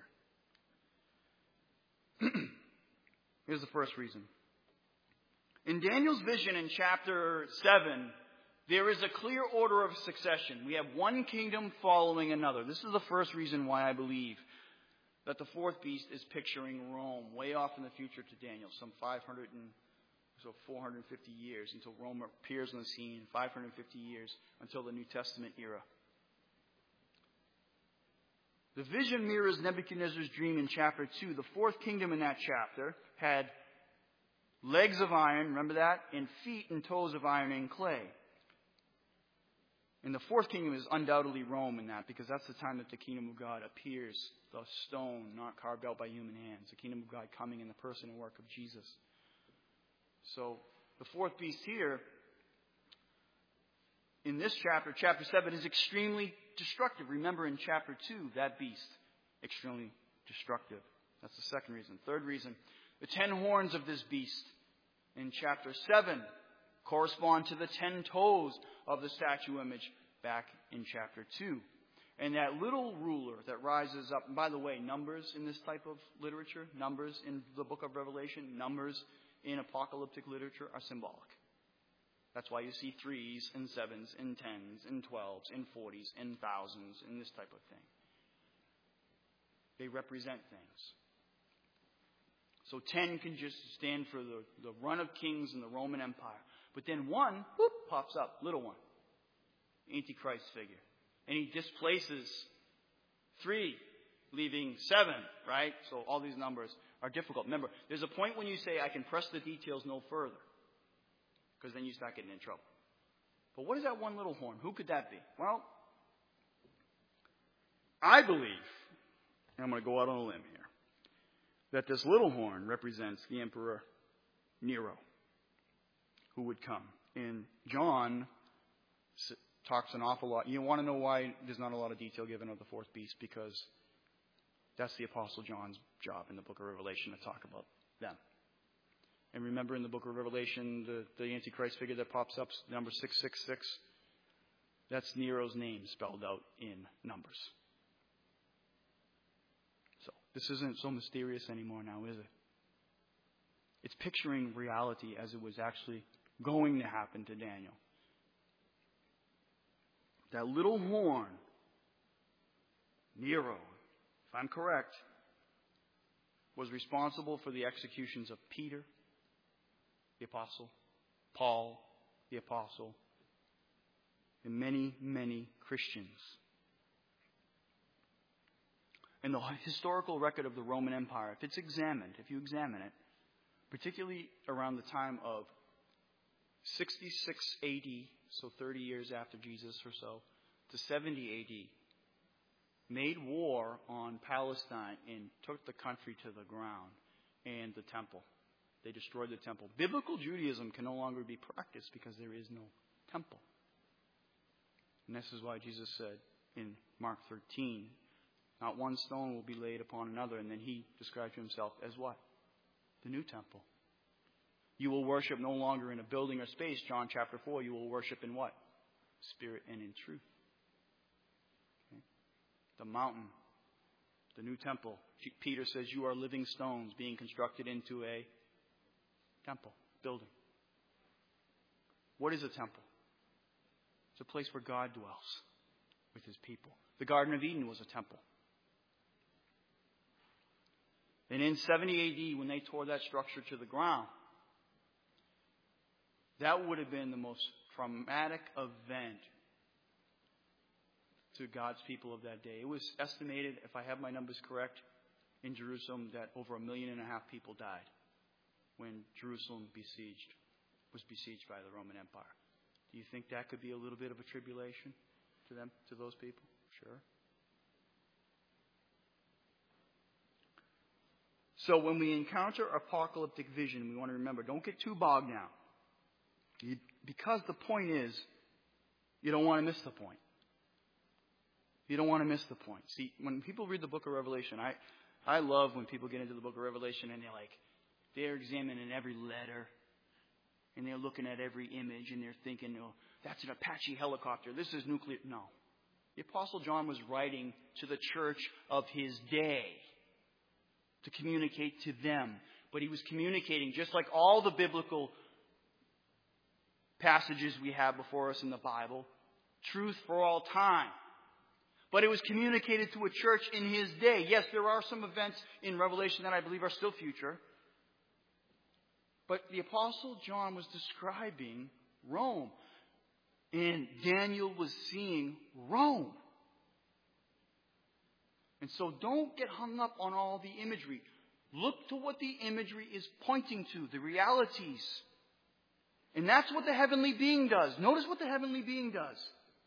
Here's the first reason. In Daniel's vision in chapter 7, there is a clear order of succession. We have one kingdom following another. This is the first reason why I believe that the fourth beast is picturing Rome way off in the future to Daniel, some 450 years until Rome appears on the scene, 550 years until the New Testament era. The vision mirrors Nebuchadnezzar's dream in chapter 2. The fourth kingdom in that chapter had legs of iron, remember that? And feet and toes of iron and clay. And the fourth kingdom is undoubtedly Rome in that, because that's the time that the kingdom of God appears, the stone not carved out by human hands, the kingdom of God coming in the person and work of Jesus. So the fourth beast here, in this chapter, chapter 7, is extremely destructive. Remember in chapter 2, that beast, extremely destructive. That's the second reason. Third reason, the 10 horns of this beast in chapter 7 correspond to the 10 toes of the statue image back in chapter 2. And that little ruler that rises up, and by the way, numbers in this type of literature, numbers in the book of Revelation, numbers in apocalyptic literature are symbolic. That's why you see 3s and 7s and 10s and 12s and 40s and thousands and this type of thing. They represent things. So 10 can just stand for the run of kings in the Roman Empire. But then 1, whoop, pops up, little one. Antichrist figure. And he displaces 3, leaving 7, right? So all these numbers are difficult. Remember, there's a point when you say, I can press the details no further. Because then you start getting in trouble. But what is that one little horn? Who could that be? Well, I believe, and I'm going to go out on a limb here, that this little horn represents the Emperor Nero, who would come. And John talks an awful lot. You want to know why there's not a lot of detail given of the fourth beast? Because that's the Apostle John's job in the book of Revelation to talk about them. And remember in the book of Revelation, the Antichrist figure that pops up, number 666, that's Nero's name spelled out in numbers. So this isn't so mysterious anymore now, is it? It's picturing reality as it was actually going to happen to Daniel. That little horn, Nero, if I'm correct, was responsible for the executions of Peter, the apostle, Paul, the apostle, and many, many Christians. And the historical record of the Roman Empire, if you examine it, particularly around the time of 66 AD, so 30 years after Jesus or so, to 70 AD, made war on Palestine and took the country to the ground and the temple. They destroyed the temple. Biblical Judaism can no longer be practiced because there is no temple. And this is why Jesus said in Mark 13, not one stone will be laid upon another. And then he described himself as what? The new temple. You will worship no longer in a building or space. John chapter 4, you will worship in what? Spirit and in truth. Okay. The mountain, the new temple. Peter says you are living stones being constructed into a Temple. Building. What is a temple? It's a place where God dwells with His people. The Garden of Eden was a temple. And in 70 AD, when they tore that structure to the ground, that would have been the most traumatic event to God's people of that day. It was estimated, if I have my numbers correct, in Jerusalem that over 1.5 million people died when Jerusalem was besieged by the Roman Empire. Do you think that could be a little bit of a tribulation to them, to those people? Sure. So when we encounter apocalyptic vision, we want to remember, don't get too bogged down. Because the point is, you don't want to miss the point. You don't want to miss the point. See, when people read the book of Revelation, I love when people get into the book of Revelation and they're examining every letter and they're looking at every image and they're thinking, oh, that's an Apache helicopter. This is nuclear. No. The Apostle John was writing to the church of his day to communicate to them. But he was communicating, just like all the biblical passages we have before us in the Bible, truth for all time. But it was communicated to a church in his day. Yes, there are some events in Revelation that I believe are still future. But the Apostle John was describing Rome. And Daniel was seeing Rome. And so don't get hung up on all the imagery. Look to what the imagery is pointing to, the realities. And that's what the heavenly being does. Notice what the heavenly being does.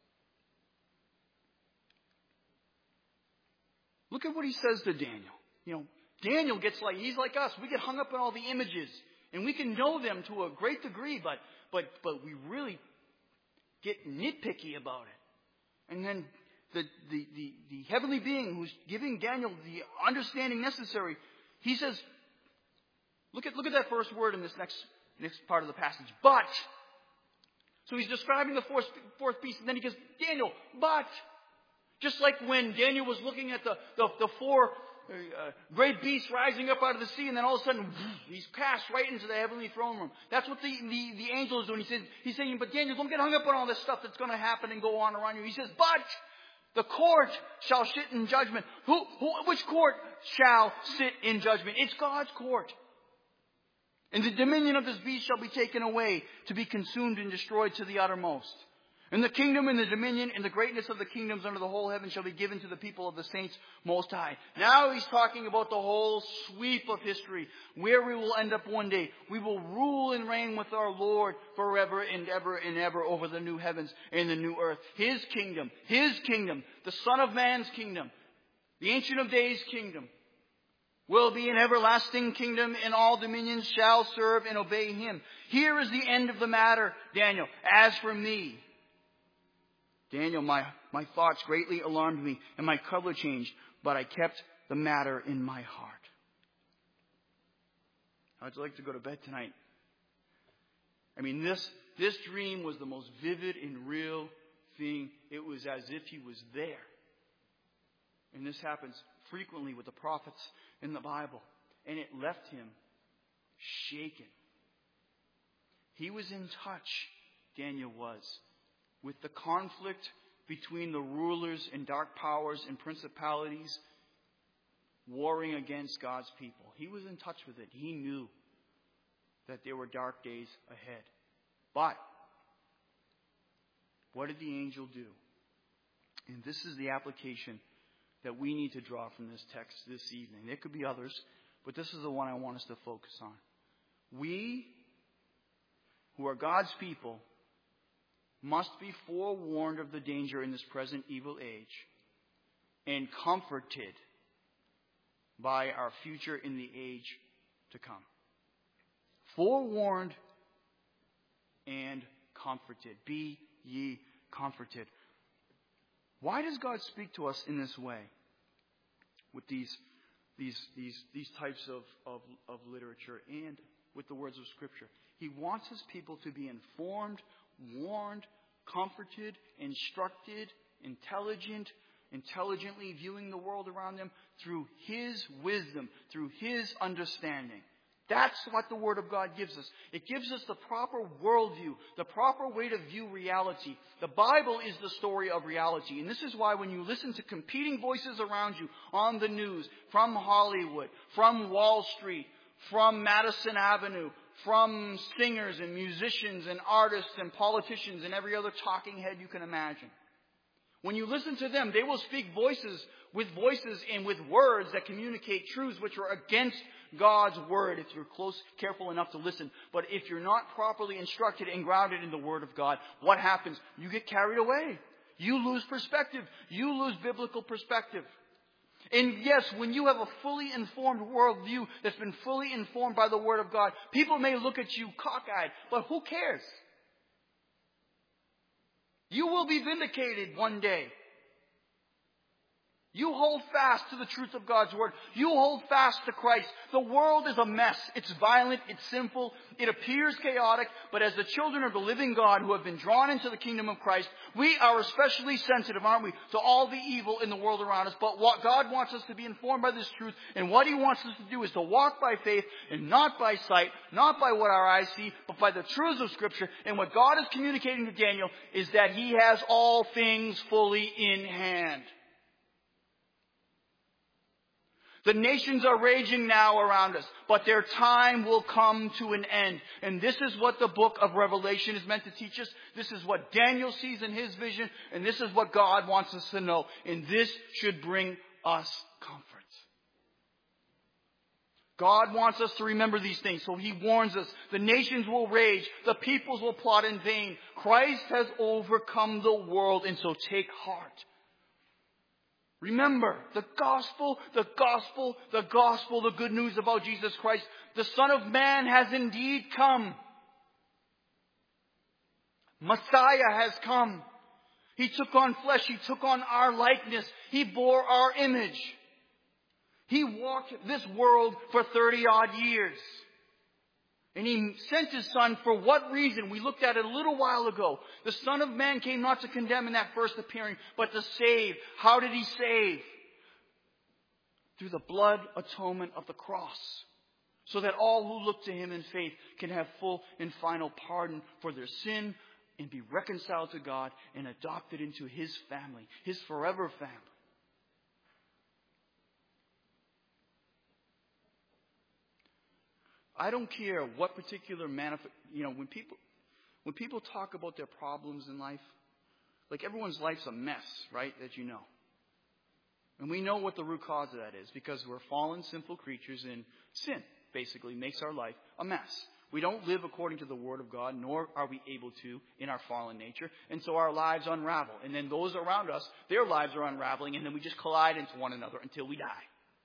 Look at what he says to Daniel. Daniel he's like us. We get hung up on all the images. And we can know them to a great degree, but we really get nitpicky about it. And then the heavenly being who's giving Daniel the understanding necessary, he says, look at that first word in this next part of the passage. But. So he's describing the fourth beast, and then he goes, Daniel, but. Just like when Daniel was looking at the four great beasts rising up out of the sea, and then all of a sudden, he's cast right into the heavenly throne room. That's what the angel is doing. He's saying, but Daniel, don't get hung up on all this stuff that's going to happen and go on around you. He says, but the court shall sit in judgment. Which court shall sit in judgment? It's God's court. And the dominion of this beast shall be taken away, to be consumed and destroyed to the uttermost. And the kingdom and the dominion and the greatness of the kingdoms under the whole heaven shall be given to the people of the saints most high. Now he's talking about the whole sweep of history, where we will end up one day. We will rule and reign with our Lord forever and ever over the new heavens and the new earth. His kingdom, the Son of Man's kingdom, the Ancient of Days kingdom, will be an everlasting kingdom, and all dominions shall serve and obey him. Here is the end of the matter, Daniel. As for me, Daniel, my thoughts greatly alarmed me, and my color changed, but I kept the matter in my heart. How'd you like to go to bed tonight? I mean, this dream was the most vivid and real thing. It was as if he was there. And this happens frequently with the prophets in the Bible. And it left him shaken. He was in touch, Daniel was, with the conflict between the rulers and dark powers and principalities warring against God's people. He was in touch with it. He knew that there were dark days ahead. But what did the angel do? And this is the application that we need to draw from this text this evening. There could be others, but this is the one I want us to focus on. We, who are God's people, must be forewarned of the danger in this present evil age and comforted by our future in the age to come. Forewarned and comforted. Be ye comforted. Why does God speak to us in this way with these types of literature and with the words of Scripture? He wants his people to be informed, warned, comforted, instructed, intelligently viewing the world around them through his wisdom, through his understanding. That's what the Word of God gives us. It gives us the proper worldview, the proper way to view reality. The Bible is the story of reality. And this is why when you listen to competing voices around you on the news, from Hollywood, from Wall Street, from Madison Avenue, from singers and musicians and artists and politicians and every other talking head you can imagine. When you listen to them, they will speak voices and with words that communicate truths which are against God's Word if you're careful enough to listen. But if you're not properly instructed and grounded in the Word of God, what happens? You get carried away. You lose perspective. You lose biblical perspective. And yes, when you have a fully informed worldview that's been fully informed by the Word of God, people may look at you cockeyed, but who cares? You will be vindicated one day. You hold fast to the truth of God's Word. You hold fast to Christ. The world is a mess. It's violent. It's sinful. It appears chaotic. But as the children of the living God who have been drawn into the kingdom of Christ, we are especially sensitive, aren't we, to all the evil in the world around us. But what God wants us to be informed by this truth, and what He wants us to do is to walk by faith and not by sight, not by what our eyes see, but by the truths of Scripture. And what God is communicating to Daniel is that He has all things fully in hand. The nations are raging now around us, but their time will come to an end. And this is what the book of Revelation is meant to teach us. This is what Daniel sees in his vision, and this is what God wants us to know. And this should bring us comfort. God wants us to remember these things, so He warns us. The nations will rage. The peoples will plot in vain. Christ has overcome the world, and so take heart. Remember, the gospel, the good news about Jesus Christ. The Son of Man has indeed come. Messiah has come. He took on flesh. He took on our likeness. He bore our image. He walked this world for 30-odd years. And He sent His Son for what reason? We looked at it a little while ago. The Son of Man came not to condemn in that first appearing, but to save. How did He save? Through the blood atonement of the cross. So that all who look to Him in faith can have full and final pardon for their sin and be reconciled to God and adopted into His family, His forever family. I don't care what particular when people talk about their problems in life, like everyone's life's a mess, right? That you know. And we know what the root cause of that is, because we're fallen, sinful creatures, and sin basically makes our life a mess. We don't live according to the Word of God, nor are we able to in our fallen nature. And so our lives unravel. And then those around us, their lives are unraveling, and then we just collide into one another until we die.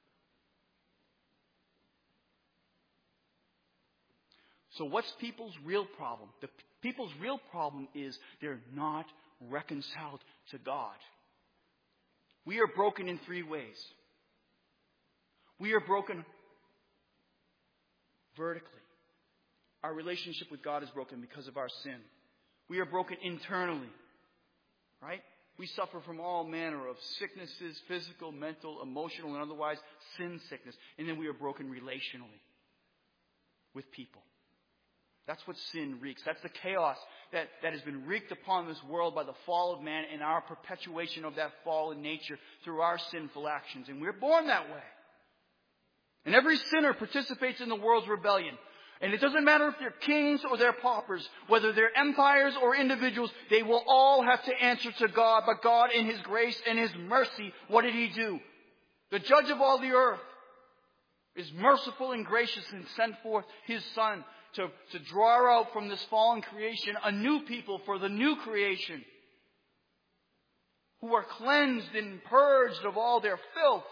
So what's people's real problem? The people's real problem is they're not reconciled to God. We are broken in 3 ways. We are broken vertically. Our relationship with God is broken because of our sin. We are broken internally. Right? We suffer from all manner of sicknesses, physical, mental, emotional, and otherwise sin sickness. And then we are broken relationally with people. That's what sin wreaks. That's the chaos that has been wreaked upon this world by the fall of man and our perpetuation of that fallen nature through our sinful actions. And we're born that way. And every sinner participates in the world's rebellion. And it doesn't matter if they're kings or they're paupers, whether they're empires or individuals, they will all have to answer to God. But God, in His grace and His mercy, what did He do? The judge of all the earth is merciful and gracious and sent forth His Son to draw out from this fallen creation a new people for the new creation, who are cleansed and purged of all their filth.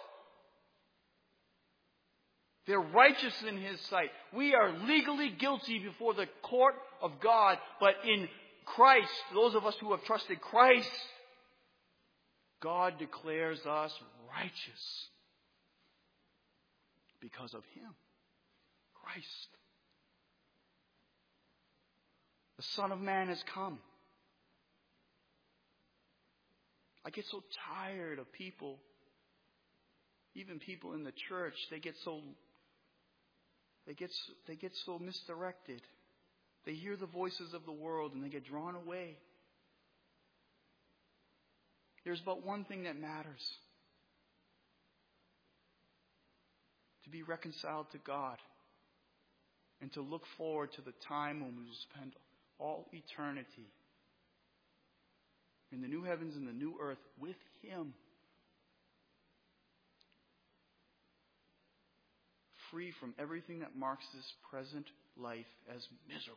They're righteous in His sight. We are legally guilty before the court of God, but in Christ, those of us who have trusted Christ, God declares us righteous because of Him, Christ. The Son of Man has come. I get so tired of people, even people in the church, they get so they get so misdirected. They hear the voices of the world and they get drawn away. There's but one thing that matters. To be reconciled to God. And to look forward to the time when we will spend all eternity in the new heavens and the new earth with Him. Free from everything that marks this present life as miserable.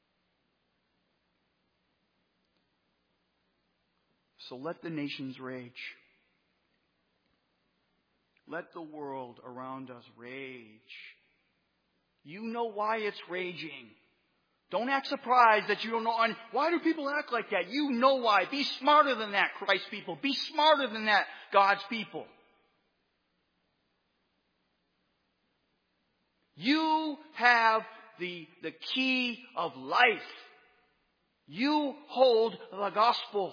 So let the nations rage. Let the world around us rage. You know why it's raging. Don't act surprised that you don't know. Why do people act like that? You know why. Be smarter than that, Christ people. Be smarter than that, God's people. You have the key of life. You hold the gospel.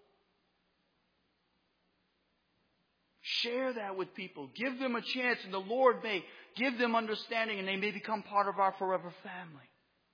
Share that with people. Give them a chance, and the Lord may give them understanding, and they may become part of our forever family.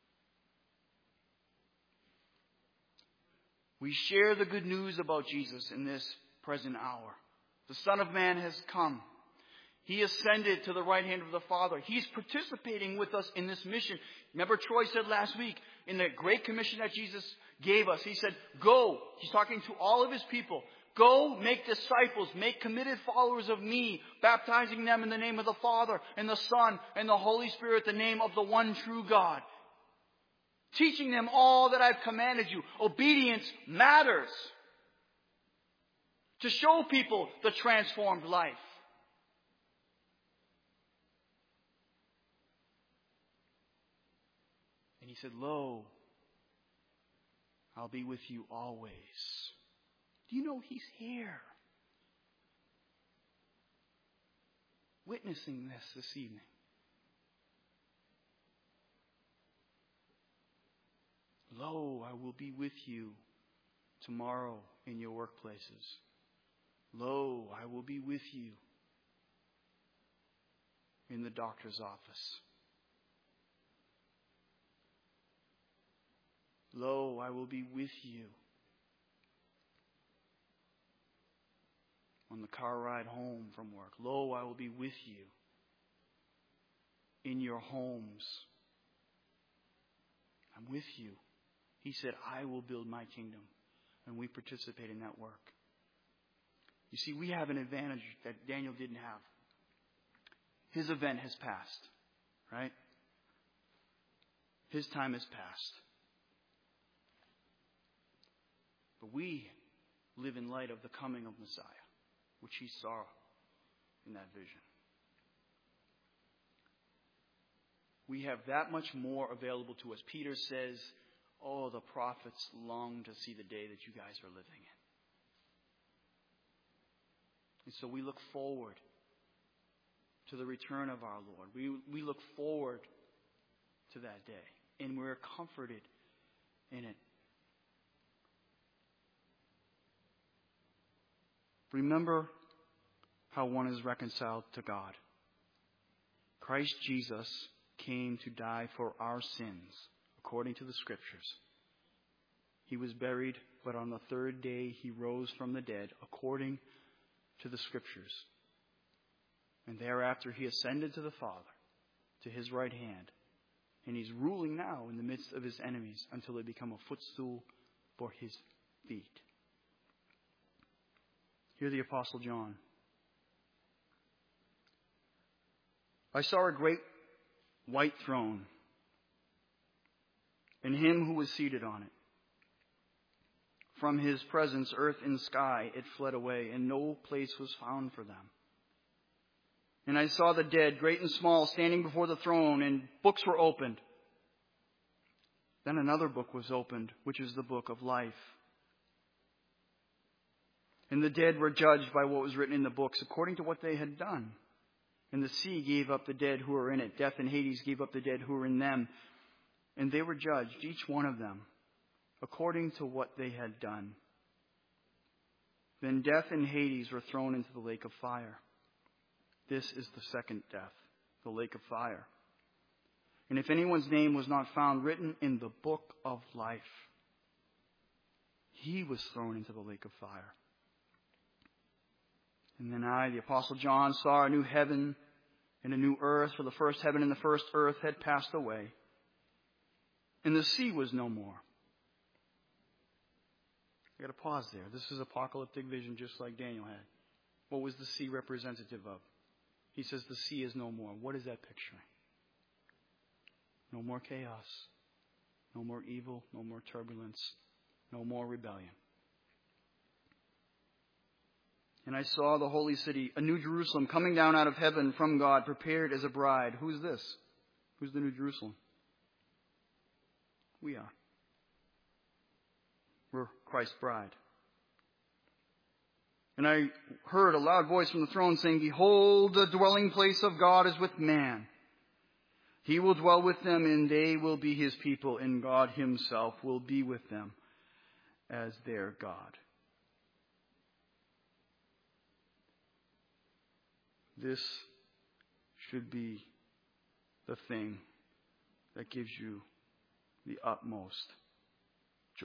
We share the good news about Jesus in this present hour. The Son of Man has come. He ascended to the right hand of the Father. He's participating with us in this mission. Remember Troy said last week, in the great commission that Jesus gave us, He said, go. He's talking to all of His people. Go, make disciples, make committed followers of me, baptizing them in the name of the Father and the Son and the Holy Spirit, the name of the one true God. Teaching them all that I've commanded you. Obedience matters. To show people the transformed life. And He said, lo, I'll be with you always. Do you know He's here? Witnessing this evening. Lo, I will be with you tomorrow in your workplaces. Lo, I will be with you in the doctor's office. Lo, I will be with you on the car ride home from work. Lo, I will be with you in your homes. I'm with you. He said, I will build my kingdom. And we participate in that work. You see, we have an advantage that Daniel didn't have. His event has passed. Right? His time has passed. But we live in light of the coming of Messiah, which he saw in that vision. We have that much more available to us. Peter says, oh, the prophets long to see the day that you guys are living in. And so we look forward to the return of our Lord. We look forward to that day. And we're comforted in it. Remember how one is reconciled to God. Christ Jesus came to die for our sins, according to the Scriptures. He was buried, but on the third day he rose from the dead, according to the Scriptures. And thereafter he ascended to the Father, to his right hand. And he's ruling now in the midst of his enemies until they become a footstool for his feet. Hear the Apostle John. I saw a great white throne, and him who was seated on it. From his presence, earth and sky, it fled away, and no place was found for them. And I saw the dead, great and small, standing before the throne, and books were opened. Then another book was opened, which is the book of life. And the dead were judged by what was written in the books, according to what they had done. And the sea gave up the dead who were in it. Death and Hades gave up the dead who were in them. And they were judged, each one of them, according to what they had done. Then death and Hades were thrown into the lake of fire. This is the second death, the lake of fire. And if anyone's name was not found written in the book of life, he was thrown into the lake of fire. And then I, the Apostle John, saw a new heaven and a new earth, for the first heaven and the first earth had passed away, and the sea was no more. I got to pause there. This is apocalyptic vision just like Daniel had. What was the sea representative of? He says the sea is no more. What is that picturing? No more chaos. No more evil. No more turbulence. No more rebellion. And I saw the holy city, a new Jerusalem, coming down out of heaven from God, prepared as a bride. Who's this? Who's the new Jerusalem? We are. We're Christ's bride. And I heard a loud voice from the throne saying, "Behold, the dwelling place of God is with man. He will dwell with them, and they will be his people, and God himself will be with them as their God." This should be the thing that gives you the utmost joy.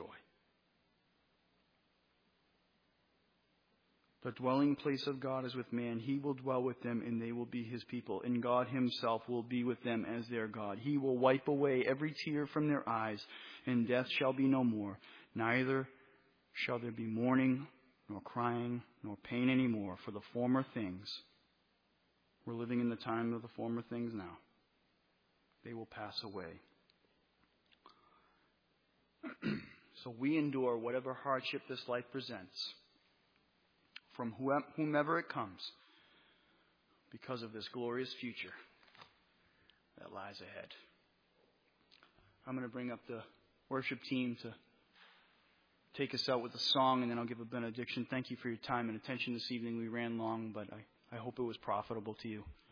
The dwelling place of God is with man. He will dwell with them, and they will be his people. And God himself will be with them as their God. He will wipe away every tear from their eyes, and death shall be no more. Neither shall there be mourning, nor crying, nor pain anymore, for the former things. We're living in the time of the former things now. They will pass away. So we endure whatever hardship this life presents, from whomever it comes, because of this glorious future that lies ahead. I'm going to bring up the worship team to take us out with a song, and then I'll give a benediction. Thank you for your time and attention this evening. We ran long, but I hope it was profitable to you.